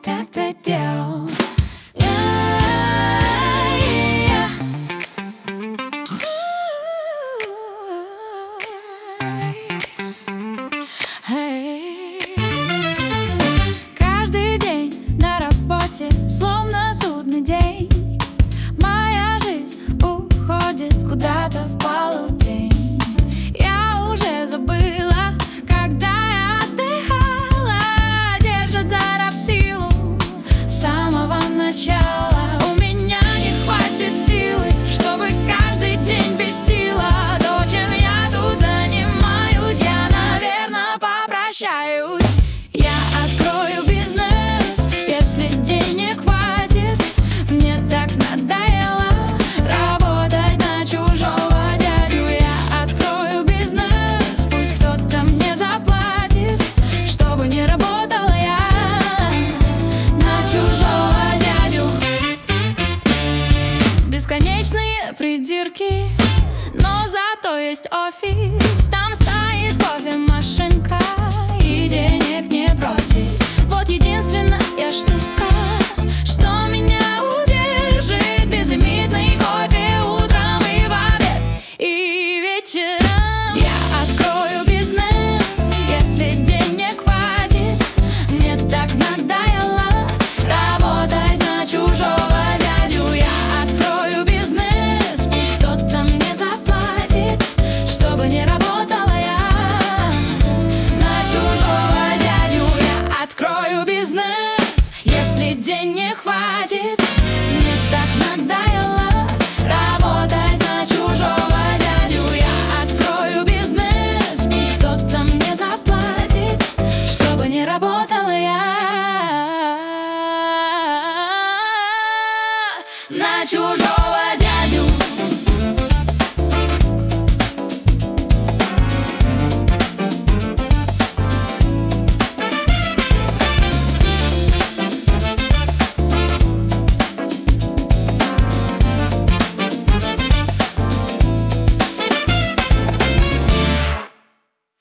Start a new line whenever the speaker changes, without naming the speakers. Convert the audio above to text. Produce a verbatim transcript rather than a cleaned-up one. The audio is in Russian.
так-то дел. Каждый день на работе, словно судный день, моя жизнь уходит куда-то в полудень. Я уже забыла, когда я отдыхала, держат за раб силу с самого начала. У меня не хватит силы, чтобы каждый день бесила то, чем я тут занимаюсь. Я, наверное, попрощаюсь. Я открою бизнес, если денег хватит. Мне так надоело работать на чужого дядю. Я открою бизнес, пусть кто-то мне заплатит, чтобы не работала я на чужого дядю. Бесконечные придирки, но зато есть офис. Там стоит кофемашинка и денег не просит. Вот единственная штука, что меня удержит: безлимитный кофе утром и в обед, и вечером. Я открою бизнес, если денег хватит. Мне так надоело работать на чужого дядю. Я открою бизнес, пусть кто-то мне заплатит, чтобы не работала я на чужого дядю. Я открою бизнес, если денег хватит. Мне так надоело работать на чужого дядю. Я открою бизнес, пусть кто-то мне заплатит, чтобы не работала я на чужого